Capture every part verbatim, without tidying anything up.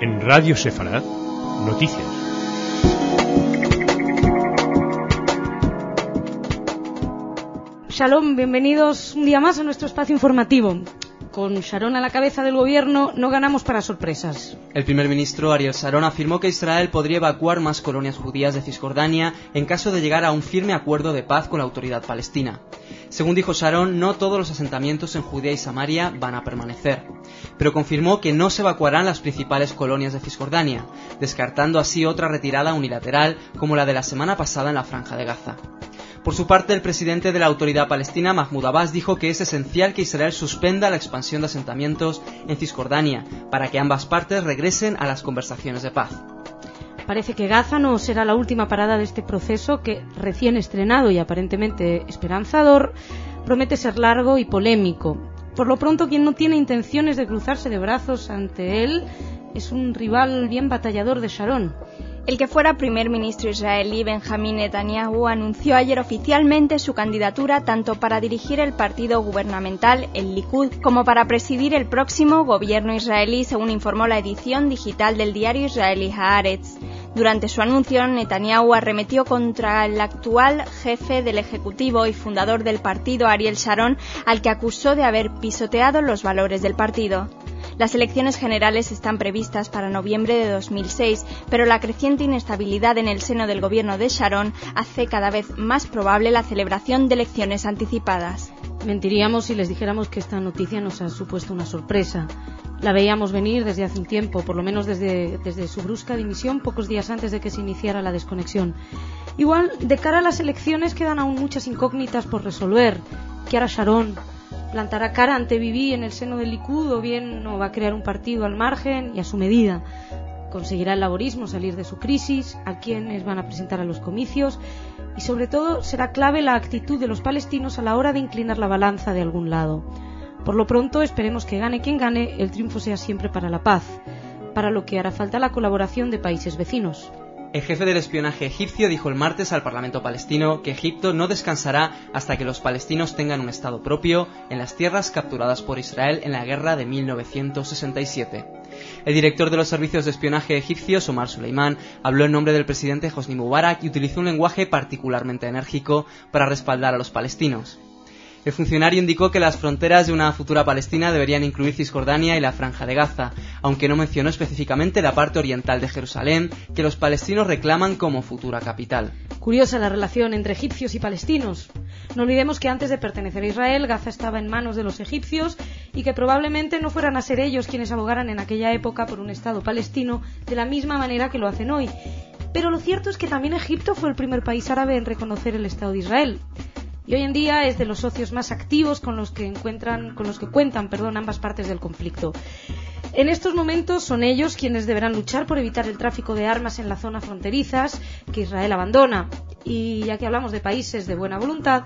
En Radio Sefarad, noticias. Shalom, bienvenidos un día más a nuestro espacio informativo. Con Sharon a la cabeza del gobierno no ganamos para sorpresas. El primer ministro Ariel Sharon afirmó que Israel podría evacuar más colonias judías de Cisjordania en caso de llegar a un firme acuerdo de paz con la autoridad palestina. Según dijo Sharon, no todos los asentamientos en Judea y Samaria van a permanecer, pero confirmó que no se evacuarán las principales colonias de Cisjordania, descartando así otra retirada unilateral como la de la semana pasada en la Franja de Gaza. Por su parte, el presidente de la Autoridad Palestina, Mahmoud Abbas, dijo que es esencial que Israel suspenda la expansión de asentamientos en Cisjordania para que ambas partes regresen a las conversaciones de paz. Parece que Gaza no será la última parada de este proceso que, recién estrenado y aparentemente esperanzador, promete ser largo y polémico. Por lo pronto, quien no tiene intenciones de cruzarse de brazos ante él es un rival bien batallador de Sharon. El que fuera primer ministro israelí, Benjamín Netanyahu, anunció ayer oficialmente su candidatura tanto para dirigir el partido gubernamental, el Likud, como para presidir el próximo gobierno israelí, según informó la edición digital del diario israelí Haaretz. Durante su anuncio, Netanyahu arremetió contra el actual jefe del Ejecutivo y fundador del partido, Ariel Sharon, al que acusó de haber pisoteado los valores del partido. Las elecciones generales están previstas para noviembre de dos mil seis, pero la creciente inestabilidad en el seno del gobierno de Sharon hace cada vez más probable la celebración de elecciones anticipadas. Mentiríamos si les dijéramos que esta noticia nos ha supuesto una sorpresa. La veíamos venir desde hace un tiempo, por lo menos desde, desde su brusca dimisión pocos días antes de que se iniciara la desconexión. Igual, de cara a las elecciones quedan aún muchas incógnitas por resolver. ¿Qué hará Sharon? ¿Plantará cara ante Bibi en el seno del Likud o bien no va a crear un partido al margen y a su medida? ¿Conseguirá el laborismo salir de su crisis? ¿A quiénes van a presentar a los comicios? Y sobre todo será clave la actitud de los palestinos a la hora de inclinar la balanza de algún lado. Por lo pronto esperemos que gane quien gane, el triunfo sea siempre para la paz, para lo que hará falta la colaboración de países vecinos. El jefe del espionaje egipcio dijo el martes al Parlamento palestino que Egipto no descansará hasta que los palestinos tengan un estado propio en las tierras capturadas por Israel en la guerra de mil novecientos sesenta y siete. El director de los servicios de espionaje egipcios, Omar Suleiman, habló en nombre del presidente Hosni Mubarak y utilizó un lenguaje particularmente enérgico para respaldar a los palestinos. El funcionario indicó que las fronteras de una futura Palestina deberían incluir Cisjordania y la Franja de Gaza, aunque no mencionó específicamente la parte oriental de Jerusalén, que los palestinos reclaman como futura capital. Curiosa la relación entre egipcios y palestinos. No olvidemos que antes de pertenecer a Israel, Gaza estaba en manos de los egipcios y que probablemente no fueran a ser ellos quienes abogaran en aquella época por un Estado palestino de la misma manera que lo hacen hoy. Pero lo cierto es que también Egipto fue el primer país árabe en reconocer el Estado de Israel. Y hoy en día es de los socios más activos con los que encuentran, con los que cuentan, perdón, ambas partes del conflicto. En estos momentos son ellos quienes deberán luchar por evitar el tráfico de armas en las zonas fronterizas que Israel abandona. Y ya que hablamos de países de buena voluntad,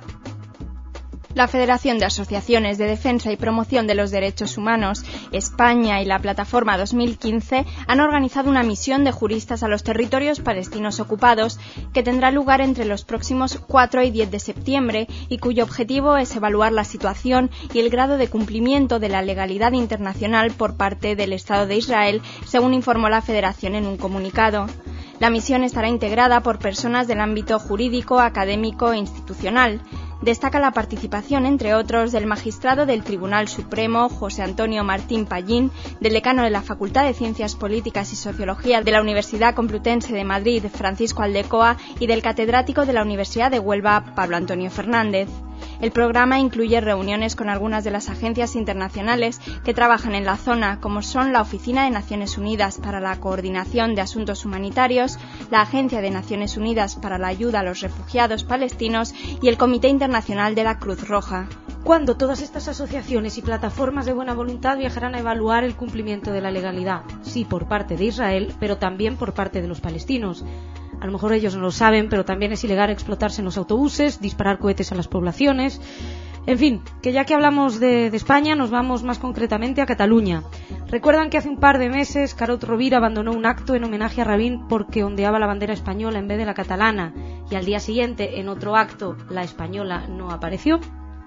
la Federación de Asociaciones de Defensa y Promoción de los Derechos Humanos, España y la Plataforma dos mil quince han organizado una misión de juristas a los territorios palestinos ocupados que tendrá lugar entre los próximos cuatro y diez de septiembre y cuyo objetivo es evaluar la situación y el grado de cumplimiento de la legalidad internacional por parte del Estado de Israel, según informó la Federación en un comunicado. La misión estará integrada por personas del ámbito jurídico, académico e institucional. Destaca la participación, entre otros, del magistrado del Tribunal Supremo, José Antonio Martín Pallín, del decano de la Facultad de Ciencias Políticas y Sociología de la Universidad Complutense de Madrid, Francisco Aldecoa, y del catedrático de la Universidad de Huelva, Pablo Antonio Fernández. El programa incluye reuniones con algunas de las agencias internacionales que trabajan en la zona, como son la Oficina de Naciones Unidas para la Coordinación de Asuntos Humanitarios, la Agencia de Naciones Unidas para la Ayuda a los Refugiados Palestinos y el Comité Internacional de la Cruz Roja. ¿Cuándo todas estas asociaciones y plataformas de buena voluntad viajarán a evaluar el cumplimiento de la legalidad? Sí, por parte de Israel, pero también por parte de los palestinos. A lo mejor ellos no lo saben, pero también es ilegal explotarse en los autobuses, disparar cohetes a las poblaciones. En fin, que ya que hablamos de, de España, nos vamos más concretamente a Cataluña. Recuerdan que hace un par de meses Carod Rovira abandonó un acto en homenaje a Rabin porque ondeaba la bandera española en vez de la catalana, y al día siguiente, en otro acto, la española no apareció.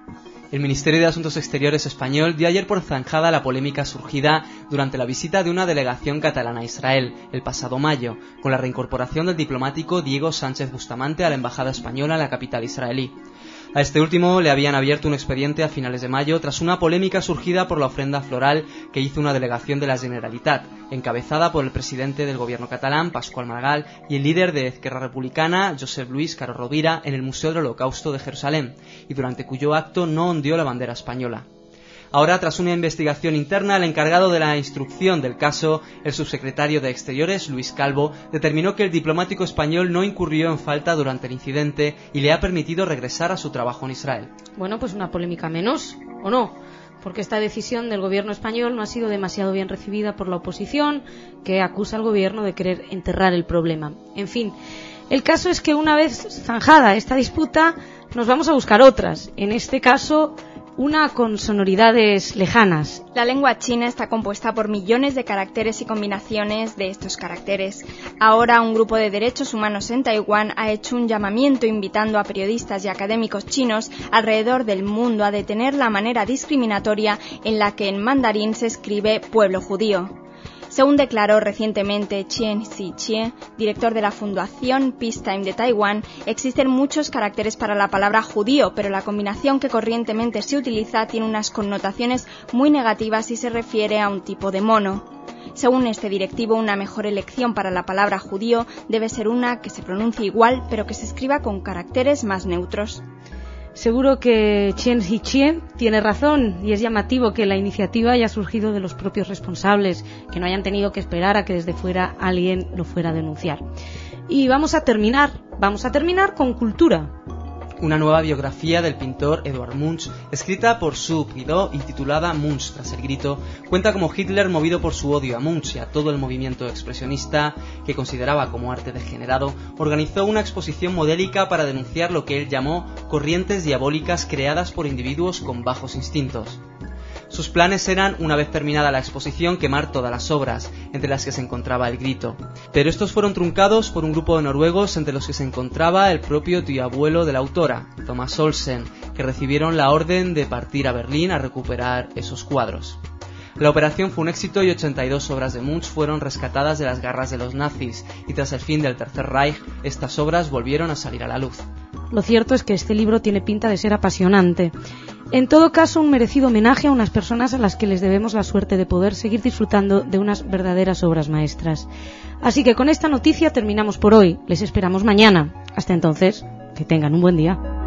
El Ministerio de Asuntos Exteriores español dio ayer por zanjada la polémica surgida durante la visita de una delegación catalana a Israel, el pasado mayo, con la reincorporación del diplomático Diego Sánchez Bustamante a la embajada española en la capital israelí. A este último le habían abierto un expediente a finales de mayo tras una polémica surgida por la ofrenda floral que hizo una delegación de la Generalitat, encabezada por el presidente del gobierno catalán, Pasqual Maragall, y el líder de Esquerra Republicana, Josep Luis Caro Rovira, en el Museo del Holocausto de Jerusalén, y durante cuyo acto no ondeó la bandera española. Ahora, tras una investigación interna, el encargado de la instrucción del caso, el subsecretario de Exteriores, Luis Calvo, determinó que el diplomático español no incurrió en falta durante el incidente y le ha permitido regresar a su trabajo en Israel. Bueno, pues una polémica menos, ¿o no? Porque esta decisión del gobierno español no ha sido demasiado bien recibida por la oposición, que acusa al gobierno de querer enterrar el problema. En fin, el caso es que una vez zanjada esta disputa, nos vamos a buscar otras. En este caso, una con sonoridades lejanas. La lengua china está compuesta por millones de caracteres y combinaciones de estos caracteres. Ahora un grupo de derechos humanos en Taiwán ha hecho un llamamiento invitando a periodistas y académicos chinos alrededor del mundo a detener la manera discriminatoria en la que en mandarín se escribe pueblo judío. Según declaró recientemente Chen Xiqie, director de la Fundación Peacetime de Taiwán, existen muchos caracteres para la palabra judío, pero la combinación que corrientemente se utiliza tiene unas connotaciones muy negativas y se refiere a un tipo de mono. Según este directivo, una mejor elección para la palabra judío debe ser una que se pronuncie igual, pero que se escriba con caracteres más neutros. Seguro que Chen Xiqie tiene razón y es llamativo que la iniciativa haya surgido de los propios responsables, que no hayan tenido que esperar a que desde fuera alguien lo fuera a denunciar. Y vamos a terminar, vamos a terminar con cultura. Una nueva biografía del pintor Edvard Munch, escrita por Sue Prideaux y titulada Munch tras el grito, cuenta cómo Hitler, movido por su odio a Munch y a todo el movimiento expresionista, que consideraba como arte degenerado, organizó una exposición modélica para denunciar lo que él llamó corrientes diabólicas creadas por individuos con bajos instintos. Sus planes eran, una vez terminada la exposición, quemar todas las obras, entre las que se encontraba el grito. Pero estos fueron truncados por un grupo de noruegos entre los que se encontraba el propio tío abuelo de la autora, Thomas Olsen, que recibieron la orden de partir a Berlín a recuperar esos cuadros. La operación fue un éxito y ochenta y dos obras de Munch fueron rescatadas de las garras de los nazis, y tras el fin del Tercer Reich, estas obras volvieron a salir a la luz. Lo cierto es que este libro tiene pinta de ser apasionante. En todo caso, un merecido homenaje a unas personas a las que les debemos la suerte de poder seguir disfrutando de unas verdaderas obras maestras. Así que con esta noticia terminamos por hoy. Les esperamos mañana. Hasta entonces, que tengan un buen día.